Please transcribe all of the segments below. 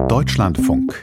Deutschlandfunk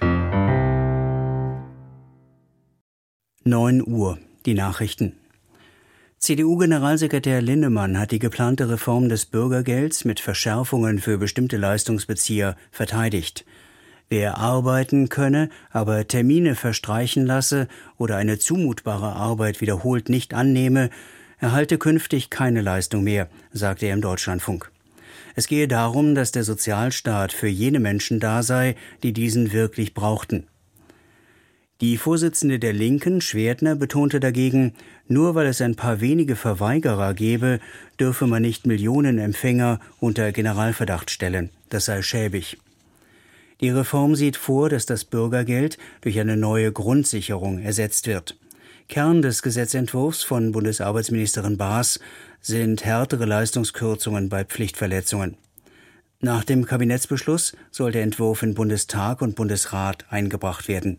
9 Uhr, die Nachrichten. CDU-Generalsekretär Linnemann hat die geplante Reform des Bürgergelds mit Verschärfungen für bestimmte Leistungsbezieher verteidigt. Wer arbeiten könne, aber Termine verstreichen lasse oder eine zumutbare Arbeit wiederholt nicht annehme, erhalte künftig keine Leistung mehr, sagte er im Deutschlandfunk. Es gehe darum, dass der Sozialstaat für jene Menschen da sei, die diesen wirklich brauchten. Die Vorsitzende der Linken, Schwerdner, betonte dagegen, nur weil es ein paar wenige Verweigerer gebe, dürfe man nicht Millionen Empfänger unter Generalverdacht stellen. Das sei schäbig. Die Reform sieht vor, dass das Bürgergeld durch eine neue Grundsicherung ersetzt wird. Kern des Gesetzentwurfs von Bundesarbeitsministerin Baas sind härtere Leistungskürzungen bei Pflichtverletzungen. Nach dem Kabinettsbeschluss soll der Entwurf in Bundestag und Bundesrat eingebracht werden.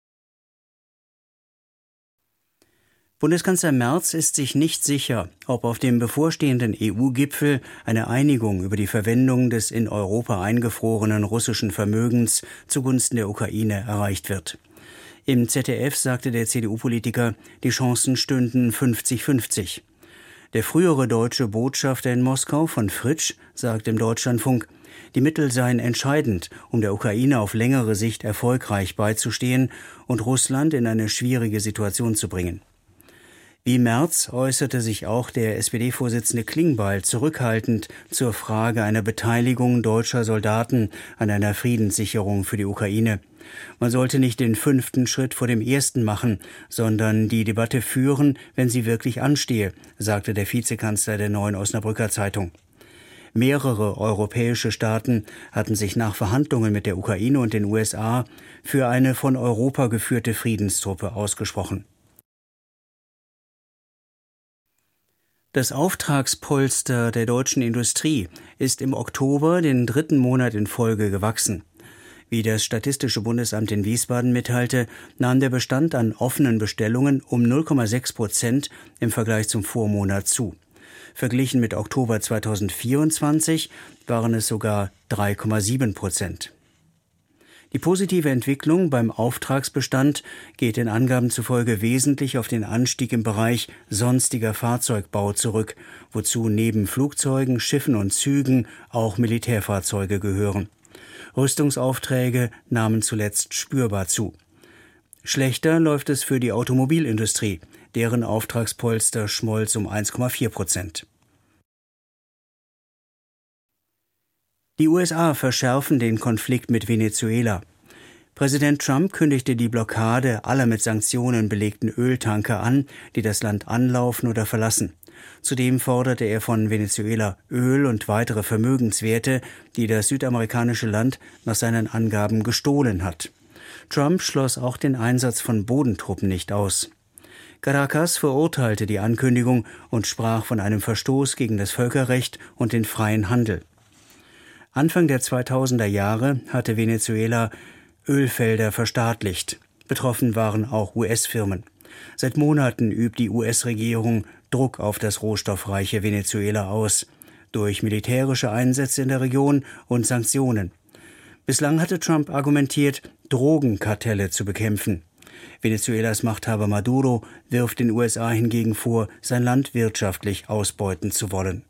Bundeskanzler Merz ist sich nicht sicher, ob auf dem bevorstehenden EU-Gipfel eine Einigung über die Verwendung des in Europa eingefrorenen russischen Vermögens zugunsten der Ukraine erreicht wird. Im ZDF sagte der CDU-Politiker, die Chancen stünden 50-50. Der frühere deutsche Botschafter in Moskau von Fritsch sagte im Deutschlandfunk, die Mittel seien entscheidend, um der Ukraine auf längere Sicht erfolgreich beizustehen und Russland in eine schwierige Situation zu bringen. Wie Merz äußerte sich auch der SPD-Vorsitzende Klingbeil zurückhaltend zur Frage einer Beteiligung deutscher Soldaten an einer Friedenssicherung für die Ukraine. Man sollte nicht den 5. Schritt vor dem 1. machen, sondern die Debatte führen, wenn sie wirklich anstehe, sagte der Vizekanzler der Neuen Osnabrücker Zeitung. Mehrere europäische Staaten hatten sich nach Verhandlungen mit der Ukraine und den USA für eine von Europa geführte Friedenstruppe ausgesprochen. Das Auftragspolster der deutschen Industrie ist im Oktober den 3. Monat in Folge gewachsen. Wie das Statistische Bundesamt in Wiesbaden mitteilte, nahm der Bestand an offenen Bestellungen um 0,6% im Vergleich zum Vormonat zu. Verglichen mit Oktober 2024 waren es sogar 3,7%. Die positive Entwicklung beim Auftragsbestand geht den Angaben zufolge wesentlich auf den Anstieg im Bereich sonstiger Fahrzeugbau zurück, wozu neben Flugzeugen, Schiffen und Zügen auch Militärfahrzeuge gehören. Rüstungsaufträge nahmen zuletzt spürbar zu. Schlechter läuft es für die Automobilindustrie, deren Auftragspolster schmolz um 1,4%. Die USA verschärfen den Konflikt mit Venezuela. Präsident Trump kündigte die Blockade aller mit Sanktionen belegten Öltanker an, die das Land anlaufen oder verlassen. Zudem forderte er von Venezuela Öl und weitere Vermögenswerte, die das südamerikanische Land nach seinen Angaben gestohlen hat. Trump schloss auch den Einsatz von Bodentruppen nicht aus. Caracas verurteilte die Ankündigung und sprach von einem Verstoß gegen das Völkerrecht und den freien Handel. Anfang der 2000er Jahre hatte Venezuela Ölfelder verstaatlicht. Betroffen waren auch US-Firmen. Seit Monaten übt die US-Regierung Druck auf das rohstoffreiche Venezuela aus, durch militärische Einsätze in der Region und Sanktionen. Bislang hatte Trump argumentiert, Drogenkartelle zu bekämpfen. Venezuelas Machthaber Maduro wirft den USA hingegen vor, sein Land wirtschaftlich ausbeuten zu wollen.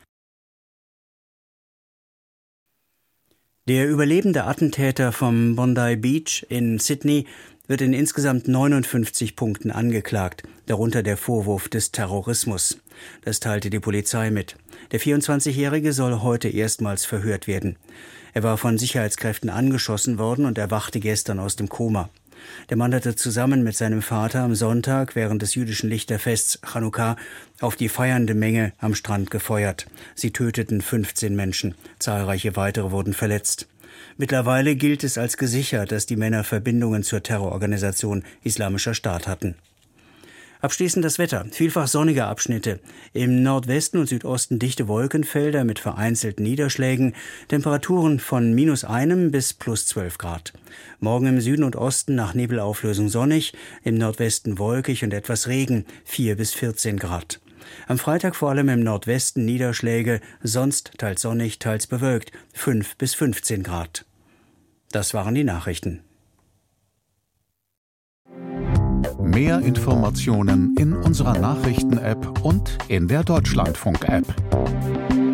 Der überlebende Attentäter vom Bondi Beach in Sydney wird in insgesamt 59 Punkten angeklagt, darunter der Vorwurf des Terrorismus. Das teilte die Polizei mit. Der 24-Jährige soll heute erstmals verhört werden. Er war von Sicherheitskräften angeschossen worden und erwachte gestern aus dem Koma. Der Mann hatte zusammen mit seinem Vater am Sonntag während des jüdischen Lichterfests Chanukka auf die feiernde Menge am Strand gefeuert. Sie töteten 15 Menschen. Zahlreiche weitere wurden verletzt. Mittlerweile gilt es als gesichert, dass die Männer Verbindungen zur Terrororganisation Islamischer Staat hatten. Abschließend das Wetter. Vielfach sonnige Abschnitte. Im Nordwesten und Südosten dichte Wolkenfelder mit vereinzelten Niederschlägen. Temperaturen von -1 bis +12 Grad. Morgen im Süden und Osten nach Nebelauflösung sonnig, im Nordwesten wolkig und etwas Regen, 4 bis 14 Grad. Am Freitag vor allem im Nordwesten Niederschläge, sonst teils sonnig, teils bewölkt, 5 bis 15 Grad. Das waren die Nachrichten. Mehr Informationen in unserer Nachrichten-App und in der Deutschlandfunk-App.